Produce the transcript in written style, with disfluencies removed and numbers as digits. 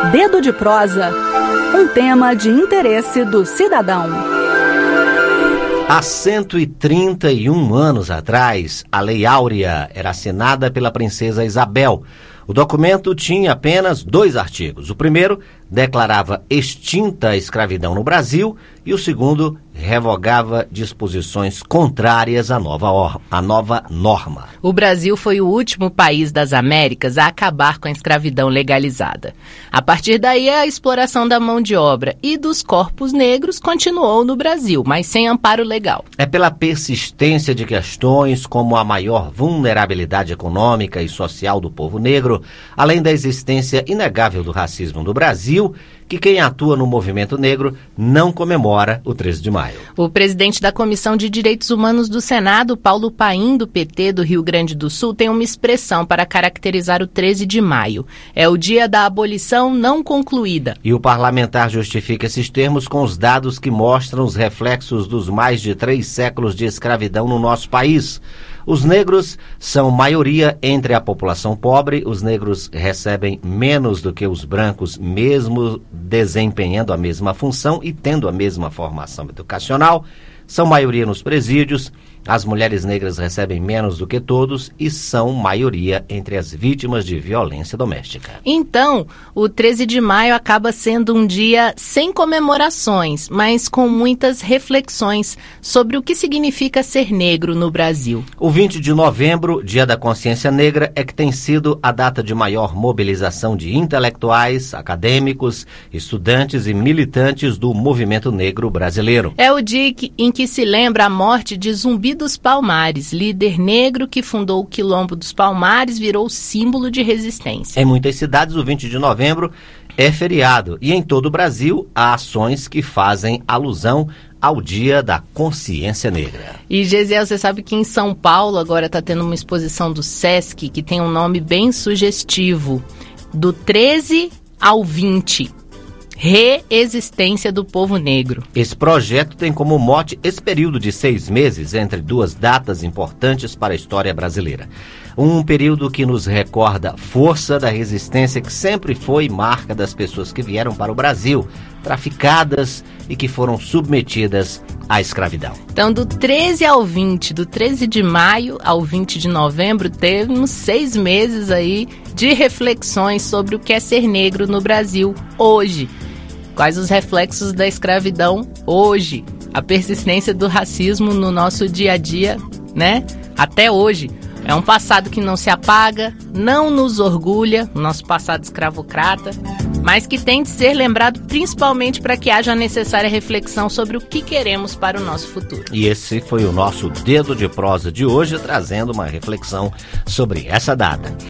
Dedo de prosa, um tema de interesse do cidadão. Há 131 anos atrás, a Lei Áurea era assinada pela princesa Isabel. O documento tinha apenas 2 artigos. O primeiro declarava extinta a escravidão no Brasil e o segundo revogava disposições contrárias à nova norma. O Brasil foi o último país das Américas a acabar com a escravidão legalizada. A partir daí, a exploração da mão de obra e dos corpos negros continuou no Brasil, mas sem amparo legal. É pela persistência de questões como a maior vulnerabilidade econômica e social do povo negro, além da existência inegável do racismo no Brasil, que quem atua no movimento negro não comemora o 13 de maio. O presidente da Comissão de Direitos Humanos do Senado, Paulo Paim, do PT do Rio Grande do Sul, tem uma expressão para caracterizar o 13 de maio. É o dia da abolição não concluída. E o parlamentar justifica esses termos com os dados que mostram os reflexos dos mais de 3 séculos de escravidão no nosso país. Os negros são maioria entre a população pobre, os negros recebem menos do que os brancos, mesmo desempenhando a mesma função e tendo a mesma formação educacional, são maioria nos presídios, as mulheres negras recebem menos do que todos e são maioria entre as vítimas de violência doméstica. Então, o 13 de maio acaba sendo um dia sem comemorações, mas com muitas reflexões sobre o que significa ser negro no Brasil. O 20 de novembro, Dia da Consciência Negra, é que tem sido a data de maior mobilização de intelectuais, acadêmicos, estudantes e militantes do movimento negro brasileiro. É o dia em que se lembra a morte de Zumbi dos Palmares, líder negro que fundou o Quilombo dos Palmares, virou símbolo de resistência. Em muitas cidades, o 20 de novembro é feriado e em todo o Brasil há ações que fazem alusão ao Dia da Consciência Negra. E, Gesiel, você sabe que em São Paulo agora está tendo uma exposição do Sesc que tem um nome bem sugestivo, do 13 ao 20. Reexistência do povo negro. Esse projeto tem como mote esse período de 6 meses entre 2 datas importantes para a história brasileira. Um período que nos recorda a força da resistência que sempre foi marca das pessoas que vieram para o Brasil, traficadas e que foram submetidas à escravidão. Então, do 13 ao 20, do 13 de maio ao 20 de novembro, temos 6 meses aí de reflexões sobre o que é ser negro no Brasil hoje. Quais os reflexos da escravidão hoje? A persistência do racismo no nosso dia a dia, né? Até hoje. É um passado que não se apaga, não nos orgulha, o nosso passado escravocrata, mas que tem de ser lembrado principalmente para que haja a necessária reflexão sobre o que queremos para o nosso futuro. E esse foi o nosso Dedo de Prosa de hoje, trazendo uma reflexão sobre essa data.